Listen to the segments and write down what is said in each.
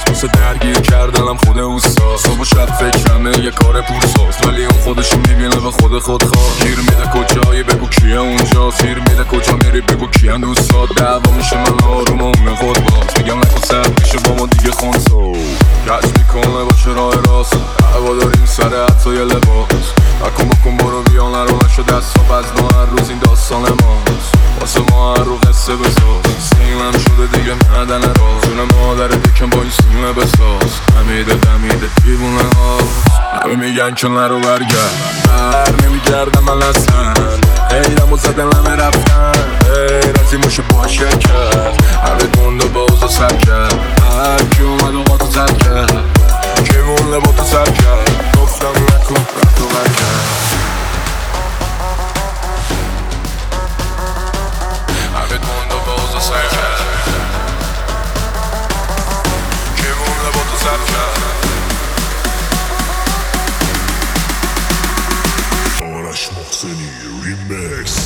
واسه درگیر کردنم خود اوستا. صبح و شب فکرمه یه کار پورساز، ولی اون خودشو میبینه به خود خواه. گیر میده کجایی بگو کیه اونجا، سیر میده کجا میری بگو کیه دوستا. دعوا میشه من آروم و اون خود باز، میگم نکن سر میشه با ما دیگه خونسو. کش میکنه باشه راه راست، هوا داریم سر حتی یه لباس. نکن بکن برو بیا نرو نشو دست ها بزن هر روز این داستان ماست. واسه ما هر رو قصه بساز، سیمم شده دیگه ندن راز. جون مادر دکم با این سیمه بساز، دمیده دیوونه هاست. همه میگن که نرو برگرد، بر نمیگردم من اصلا. ایرم و زدن همه رفتن، رازی موشه باشه کرد. همه گنده با اوزا سر کرد، هر کی اومد و قاطو زد کرد. کی مونه با تو سر کرد، گفتم نکن رفتو برگرد. همه گنده با اوزا سر کرد، کی مونه با تو سر کرد. آرش محسنی ریمیکس.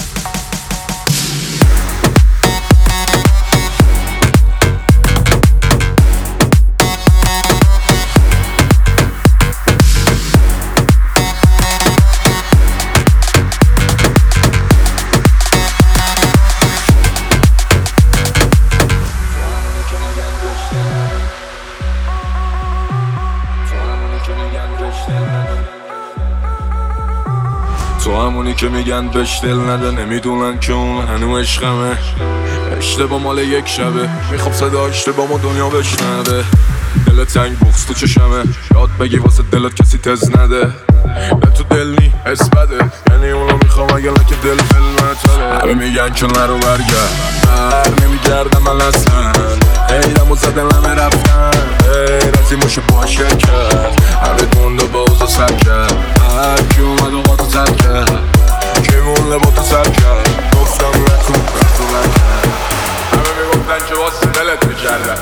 تو همونی که میگن بهش دل نده، نمیدونن که اون هنو عشقمه. اشتباه مال یک شبه، میخوام صدا اشتباه ما دنیا بشنوه. دل تنگ بغض تو چشمه، یاد بگی واسه دلت کسی تز نده. به تو دل نی حس بده، یعنی اونو میخوام اگه لکه دل فلمتره. همه میگن که نرو برگرد، بر نمیگردم من اصلا. ایدم و زدن همه رفتن، رازی موشه باشه کرد. همه گنده با اوزا سر کرد، هر کی اومد و قاطو زد کرد. کی مونه با تو سر کرد، گفتم نکن رفتو برگرد. همه میگفتن که واسه دلت میکردن،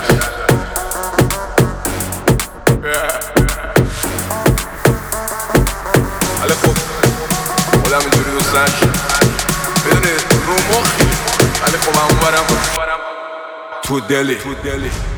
ولی خب خودم اینجوری دوست نشد. میدونی رو مخی، ولی خب همون برم تو دلی.